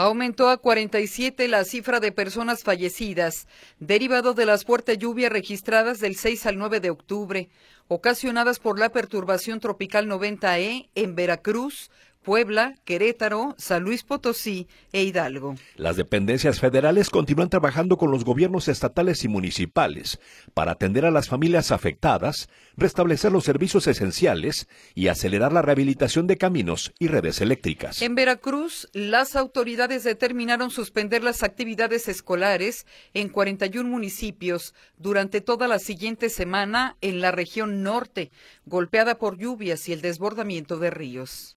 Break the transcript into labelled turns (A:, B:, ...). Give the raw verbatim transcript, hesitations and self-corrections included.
A: Aumentó a cuarenta y siete la cifra de personas fallecidas, derivado de las fuertes lluvias registradas del seis al nueve de octubre, ocasionadas por la perturbación tropical noventa E en Veracruz, Puebla, Querétaro, San Luis Potosí e Hidalgo.
B: Las dependencias federales continúan trabajando con los gobiernos estatales y municipales para atender a las familias afectadas, restablecer los servicios esenciales y acelerar la rehabilitación de caminos y redes eléctricas.
A: En Veracruz, las autoridades determinaron suspender las actividades escolares en cuarenta y uno municipios durante toda la siguiente semana en la región norte, golpeada por lluvias y el desbordamiento de ríos.